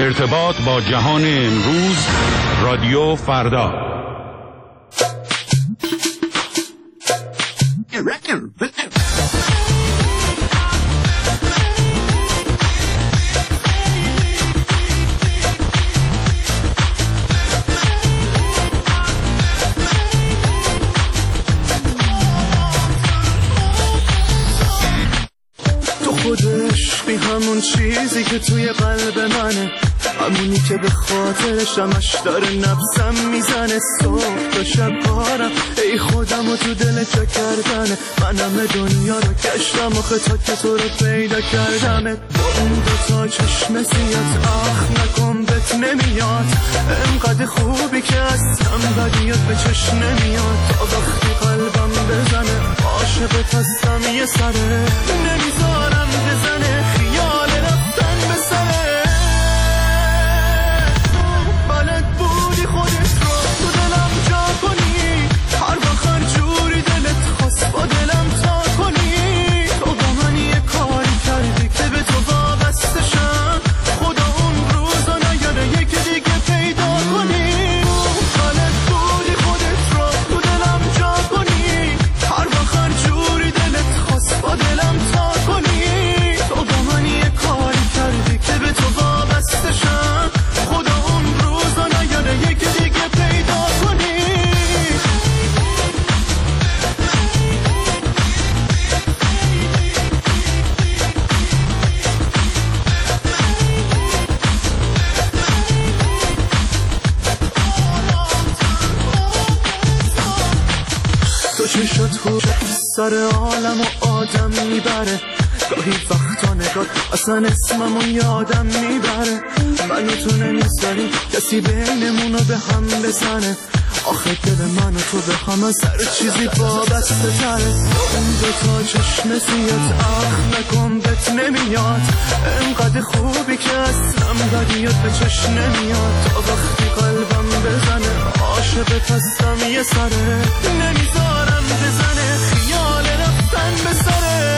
ارتباط با جهان امروز، رادیو فردا. تو خود عشقی، همون چیزی که توی قلب منه، همونی که به خاطرش همش داره نفسم میزنه. صبح تا شب کارم، ای خودم و تو دل چه کردنه. من همه دنیا رو گشتم آخه تا که تو رو پیدا کردمه. با اون دوتا چشم سیات آخ نکن بهت نمیاد، انقدر خوبی که اصلا بدیات به چشم نمیاد. تا وقتی قلبم بزنه عاشقت هستم یه سره، نمیذارم بزنه خیال رفتن به سره. بلد بودی خودت رو تو دلم جا کنی، هر وقت هر جوری دلت خواست با دلم تا کنی. تو با من یه کاری کردی که به تو وابسته شم، خدا اون روزا نیاره یکی دیگه پیدا کنی. بلد بودی خودت رو تو دلم جا کنی، هر وقت هر جوری دلت خواست با دلم تا کنی. تو با من یه کاری کردی که به تو وابسته شم، خدا اون روزا نیاره یکی دیگه پیدا کنی. تو چشات خوش سر عالم و آدم میبره، گاهی وقتا نگات اصلا اسممو یادم میبره. من و تو نمیذاری کسی بینمونو به هم بزنه، آخه دل من و تو به هم از هر چیزی وابسته تره. اون دوتا چشم سیات آخ نکن بهت نمیاد، انقدر خوبی که اصلا بدیات به چشم نمیاد. تا وقتی قلبم بزنه عاشقت هستم یه سره، نمیذارم بزنه خیال رفتن به سره.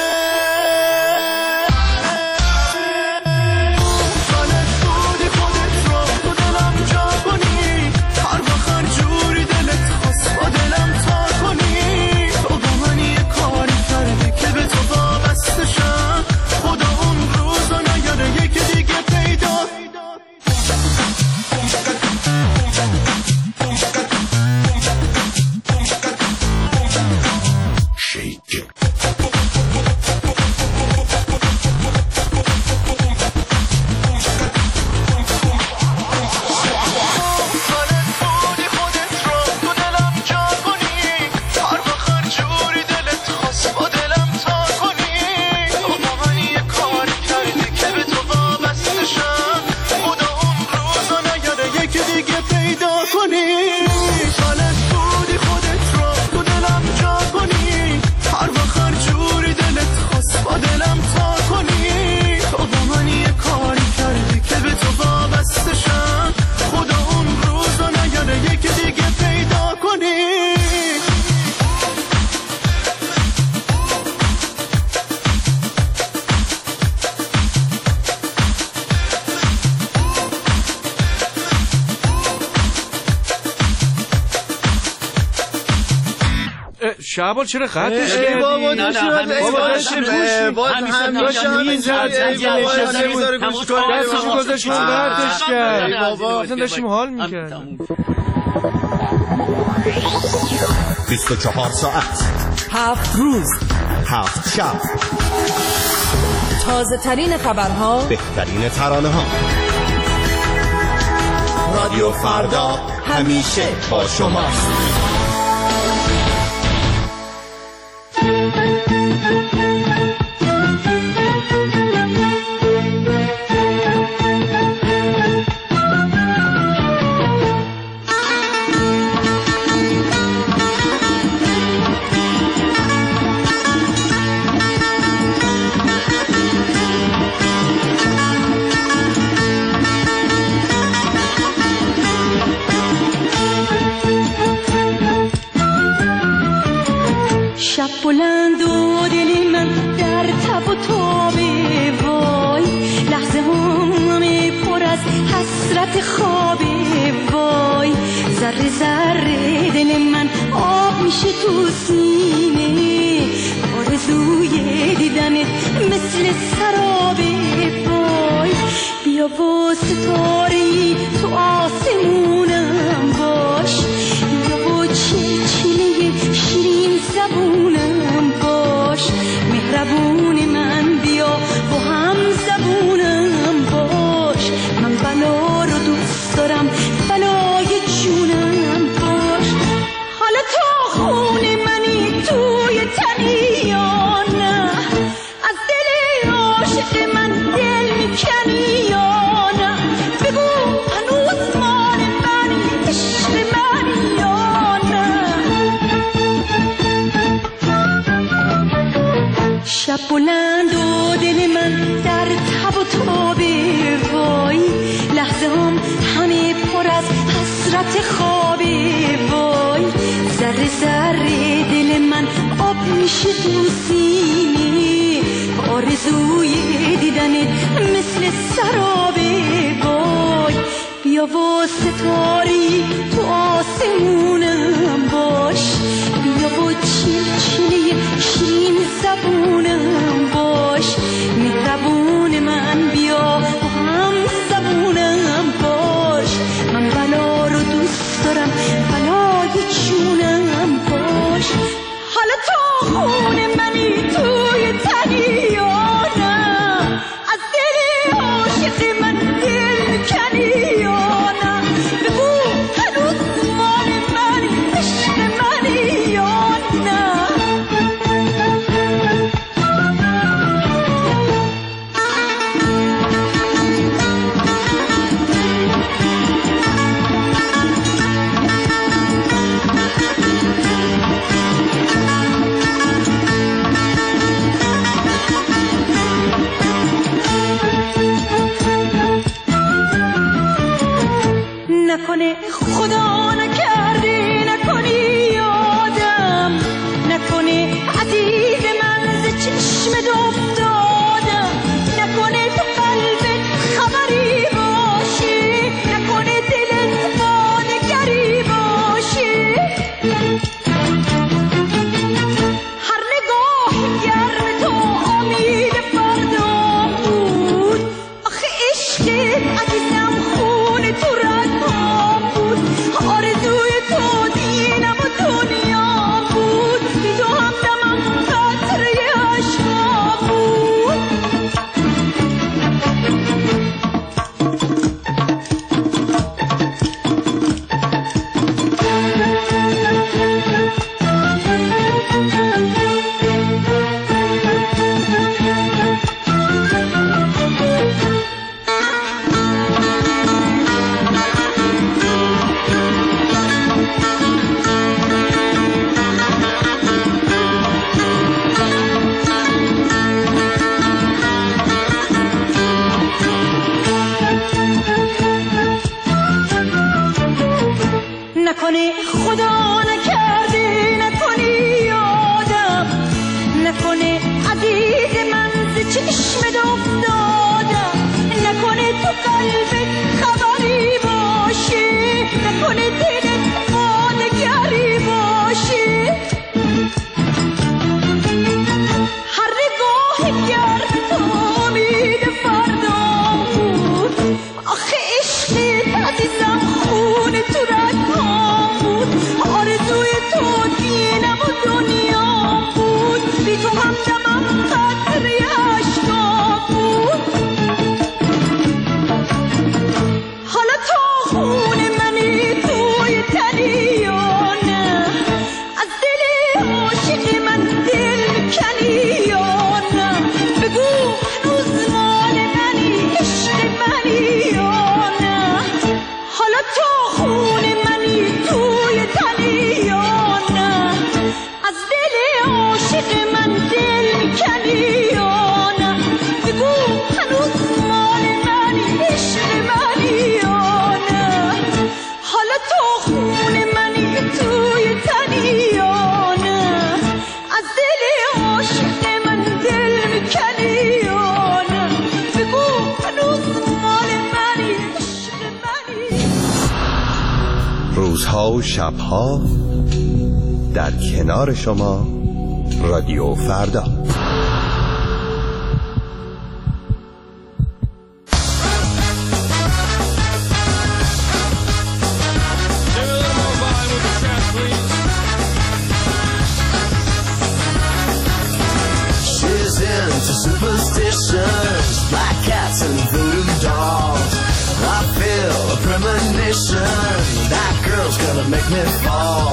شعبان چرا خطش کردی؟ بابا دستشو گذاشت رو خطش کرد. اصلا داشتیم حال میکردیم. 24 ساعت 7 روز 7 شب، تازه ترین خبرها، بهترین ترانه ها. رادیو فردا همیشه با شماست. حسرت خوابه وای ذره ذره دل من آب میشه تو سینه آرزوی دیدنت مثل سرابه وای بیا و ستاره‌ای تو آسمونم باش بیا و چلچله شیرین زبونم باش مهربون من بیا و هم زبونم باش من بلا رو دوست دارم بلای جونم باش حالا تا خون منی توی تنی یا نه از دل عاشق من دل میکنی یا نه بگو هنوز مال منی عشق منی یا نه شب بلند و دل من در تب و تابه وای لحظه هم همه پر از حسرت خوابه وای ذره ذره دل من آب میشه تو سینه آرزوی دیدنت مثل سرابه وای بیا و ستاری تو آسمونم باش بیا و چلچله شیرین زبونم باش مهربون من بیا و هم زبونم باش من بلا رو دوست دارم بلای جونم باش حالا تا خون منی توی تنی یا نه از دل عاشق من دل میکنی یا نه بگو هنوز مال منی عشق منی یا نه نکنه خدا نکرده نکنی یادم نکنه عزیز من ز چشمت افتادم نکنه تو قلبت خبری باشه نکنه دلت با نگری باشه هر نگاه گرم تو امید فردا بود آخه عشقت عزیزم خون تو رگام بود آرزوی تو دینم و دنیا بود بی تو همدمم قطره عشقا بود نکنه خدا نکرده نکنی یادم نکنه عزیز من ز چشمت افتادم نکنه تو قلبت خبری باشه نکنه دلت با نگری باشه هر نگاه گرم تو امید فردا بود آخه عشقت عزیزم خون تو رگام بود روزها و شبها در کنار شما رادیو فردا. Superstitions, black cats and voodoo dolls. I feel a premonition, that girl's gonna make me fall.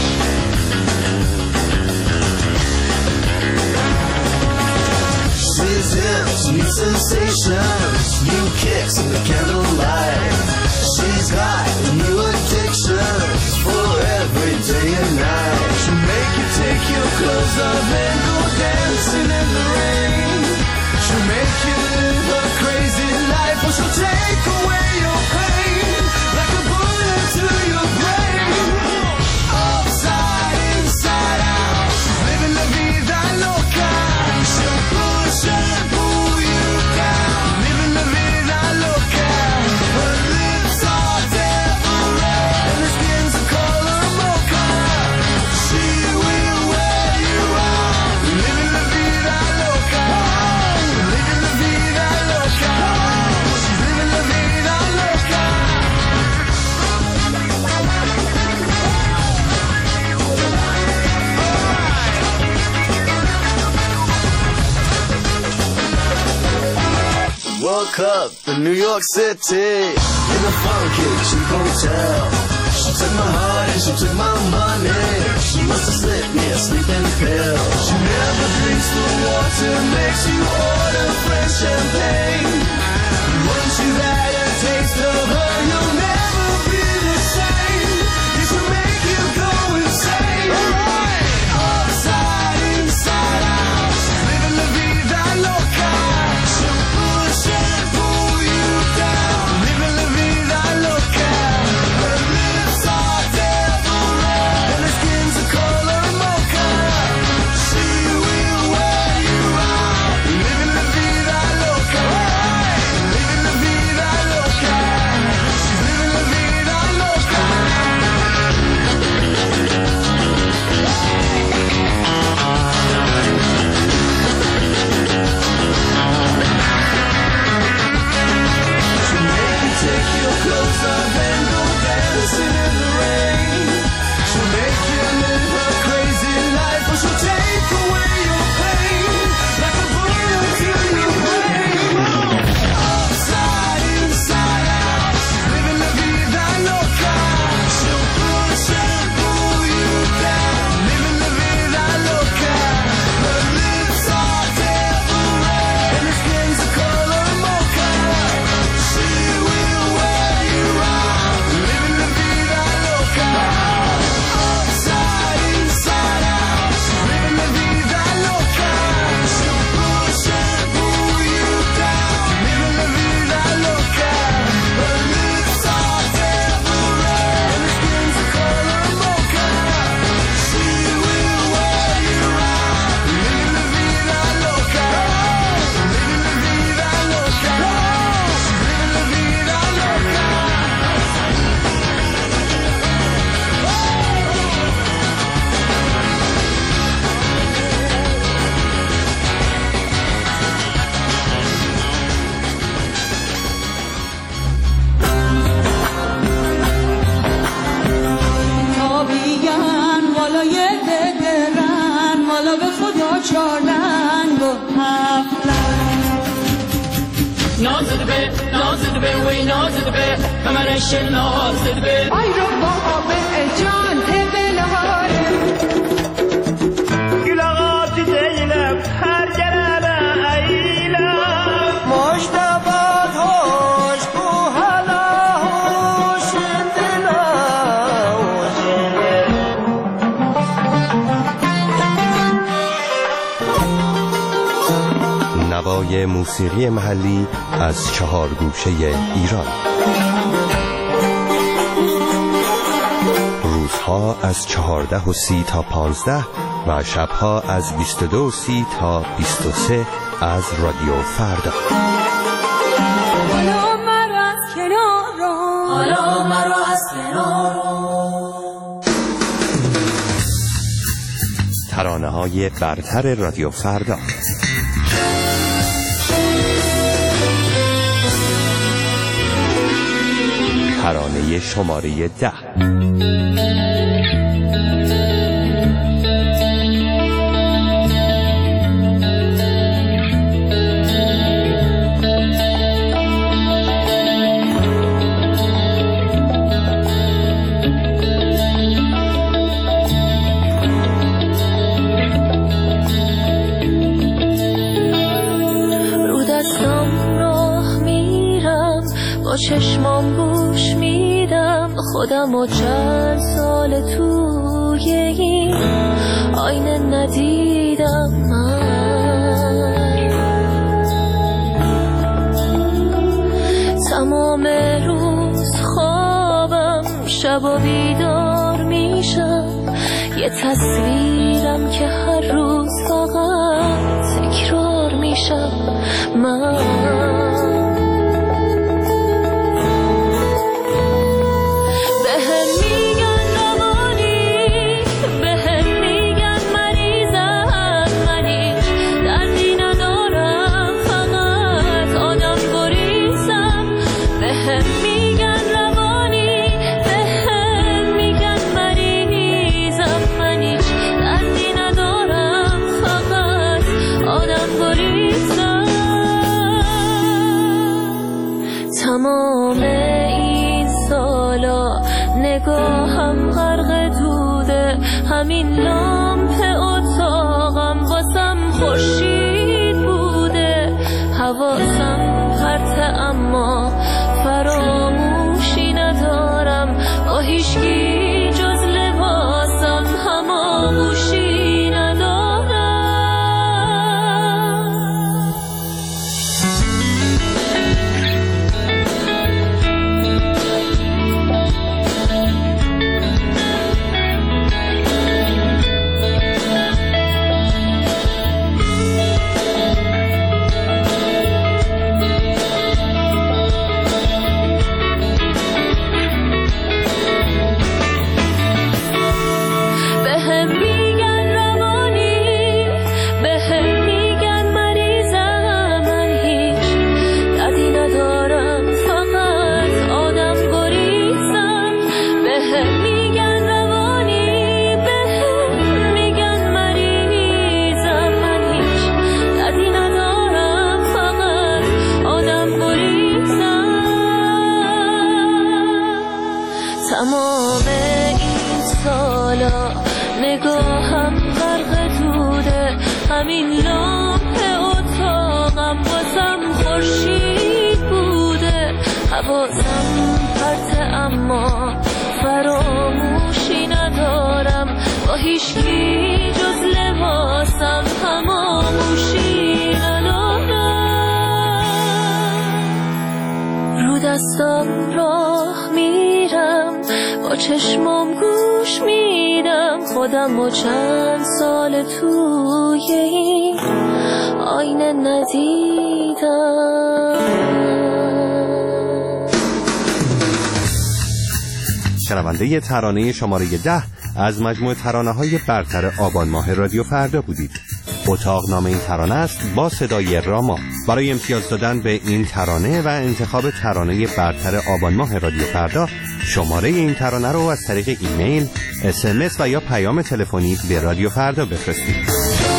Seasons, new sensations, new kicks in the candlelight. She's got new addictions for every day and night. She'll make you take your clothes off and go dancing in the rain. She'll make you live a crazy life, or she'll take away your pain like a bullet to your brain. Upside, inside out, she's living la vida loca. She'll push and pull you down, living la vida loca. Her lips are devil red and her skin's a color mocha. She will wear you out, living la vida loca. Living la vida loca. She's living la vida loca. Woke up in New York City in a funky cheap hotel. She took my heart and she took my money. She must have slipped me a sleeping pill. She never drinks the water, makes you order French champagne. Once you've had a taste of her, you'll never be the same. This will make you go insane. Upside, inside out, she's living la vida loca. She'll push and pull you down, living la vida loca. Her lips are devil red and her skin's a color mocha. She will wear you out, living la vida loca. Living la vida loca. She's living la vida loca. She'll make you take your clothes off and go dancing in the rain. She'll make you live a crazy life, or she'll take away your pain like a bullet to your brain. Upside, inside out, she's living la vida loca. She'll push and pull you down, living la vida loca. Her lips are devil red and her skin's a color mocha. She will wear you out, living la vida loca. Upside, inside out, she's living la vida loca. She'll push and pull you down, living la vida loca. Her lips are devil red and her skin's a color mocha. She will wear you out, living la vida loca. Living la vida loca. She's living la vida loca. تابیگن بالای دلرن والا به خدا چارلن با هفتن نازده به وی نازده به کمرش نازده به آی رو با به جان بلاره گلاغات زینب هر جرابه ایلم مشتبات هوش بو هلا هوش دلا نوای موسیقی محلی از 4 گوشه ایران. روزها از 14:30 تا 15 و شبها از 22:30 تا 23 از رادیو فردا. حالا مرا از کنار ترانه‌های برتر رادیو فردا. ترانه شماره 10. چشمام گوش میدم خودم و چند سال توی این آینه ندیدم من. تمام روز خوابم شب و بیدار میشم یه تصویرم که هر روز فقط تکرار میشم من. تمام این سالا نگاهم غرق دوده، همین لامپ اتاقم واسم خورشید بوده. حواسم پرته اما فراموشی ندارم، با هیچکی جز لباسم هماغوشی ندارم. تمام این سالا نگاهم غرق دوده، همین لامپ اتاقم واسم خورشید بوده. حواسم پرته اما فراموشی ندارم، با هیچکی جز لباسم هماغوشی ندارم. رو دستم راه میرم، با چشمام گوش میدم خودم و چند سال توی این آینه ندیدم. شنونده ترانه شماره 10 از مجموعه ترانه‌های برتر آبان ماه رادیو فردا بودید. اتاق نام این ترانه است با صدای راما. برای امتیاز دادن به این ترانه و انتخاب ترانه برتر آبان ماه رادیو فردا، شماره این ترانه رو از طریق ایمیل، SMS و یا پیام تلفنی به رادیو فردا بفرستید.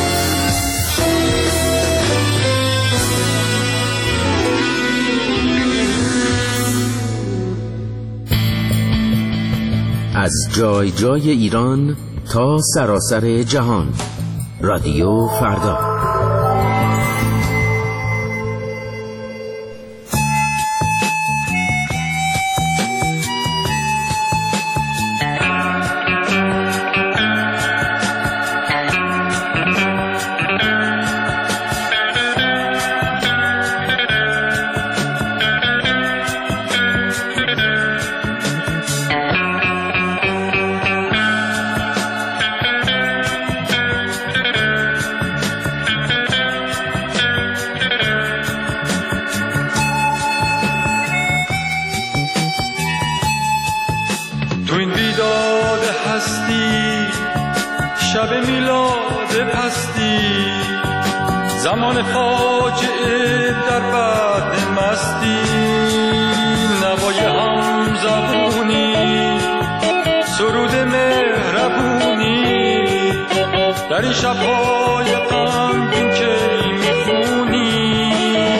از جای جای ایران تا سراسر جهان، رادیو فردا. شب میلاد پستی، زمان فاجعه در بعد مستی، نوای هم زبونی، سرود مهربونی، در این شب‌های غمگین که میخونی.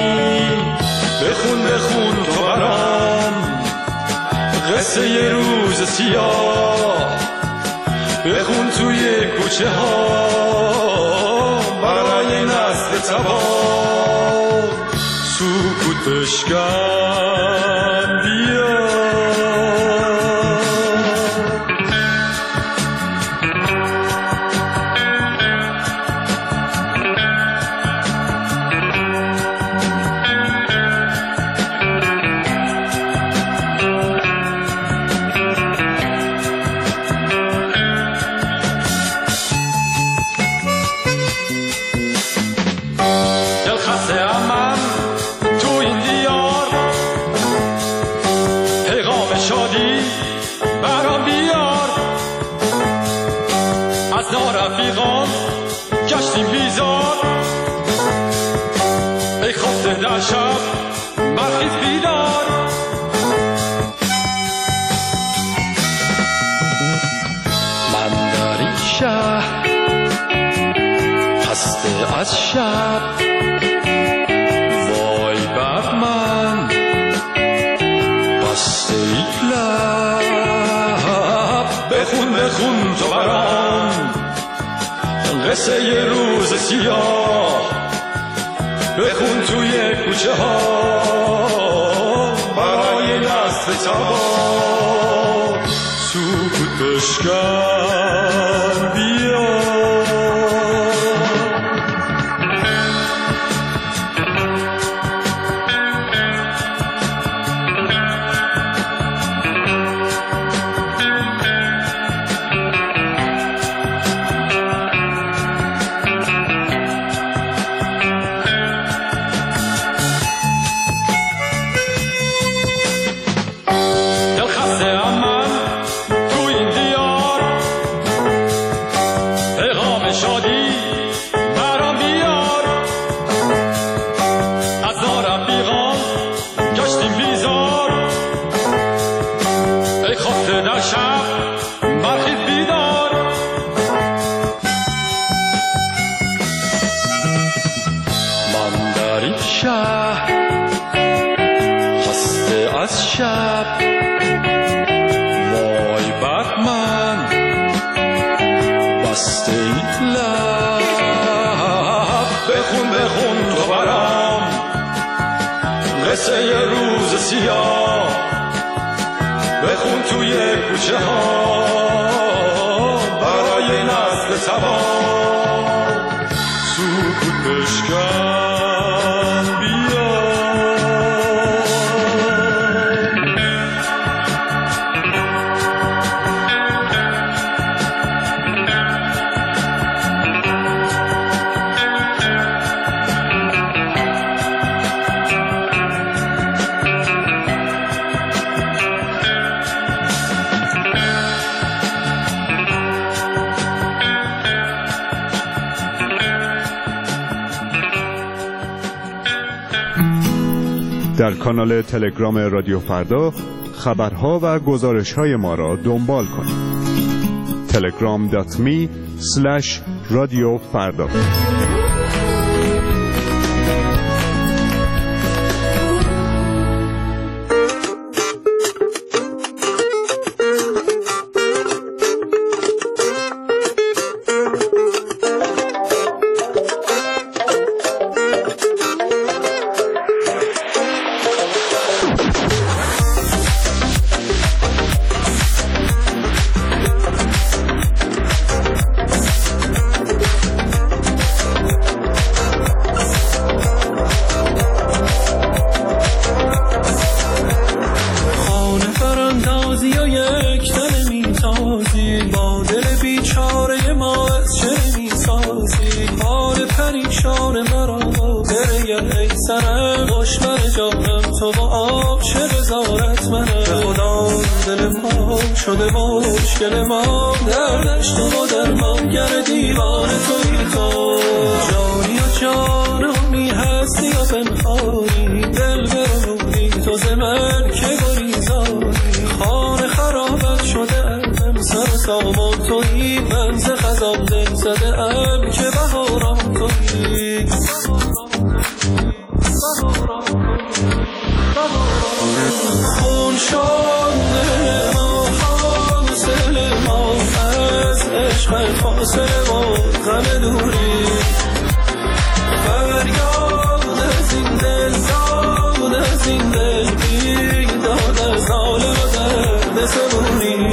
بخون بخون تو برام قصه یه روز سیاه، بخون توی کوچه ها برای نسل تباه. سکوت بشکن بیا، گشتیم بیزار، ای خفته در شب برخیز بیدار. من در این شهر خسته از شب، وای بر من بسته ای لب. بخون بخون تو برام قصه یه روز سیاه، بخون توی کوچه ها برای نسل تباه. سکوت بشکن بیا، قصه یه روز سیاه، بخون توی کوچه ها برای نسل تباه. سکوت بشکن بیا، در کانال تلگرام رادیو فردا خبرها و گزارش‌های ما را دنبال کنید. telegram.me/رادیو فردا. دل ما شده مشکل ما، دردش تو درمانگر دیوانه توی تو. جانی و جانمی هستی و پنهانی، دل برمونی تو زمن که گریزانی. خانه خرابت شده ام سر سامان توی، من ز خزان دل زده ام که بهاران توی. خون شده ما حاصل ما، از عشق فاصله و غم دوری. فریاد از این دل داد، از این دل بیداد، از حال و درد صبوری.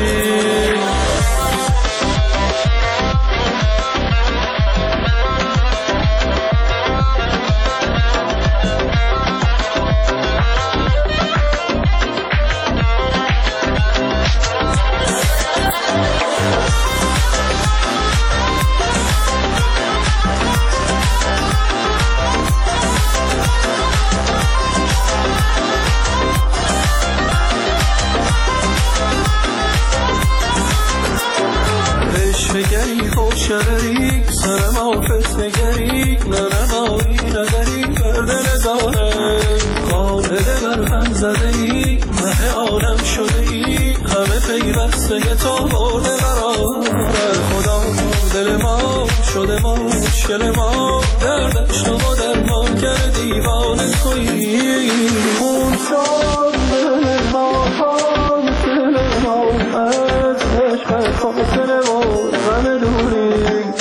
شرری سرم آفت نگری، نرمایی نظری برده نزاره. قاعده بر هم زده ای، مه عالم شده ای، همه پیوسته تو برده براره. خدا دل ما شده مشکل ما، دردش تو با درمان کرد دیوانه تویی. اون شد دل ما حاصل ما، از عشق فاصله و غم دوری.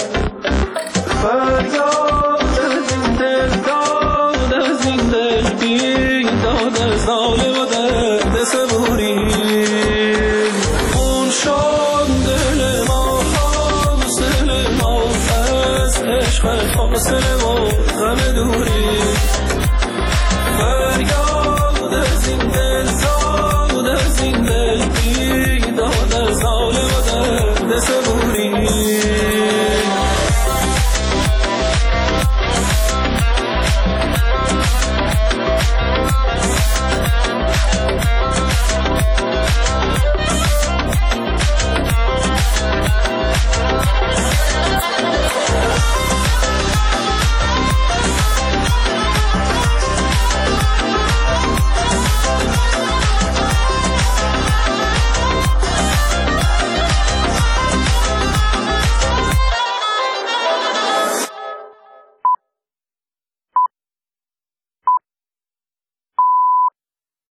فریاد از این دل داد، از این دل بیداد، از حال و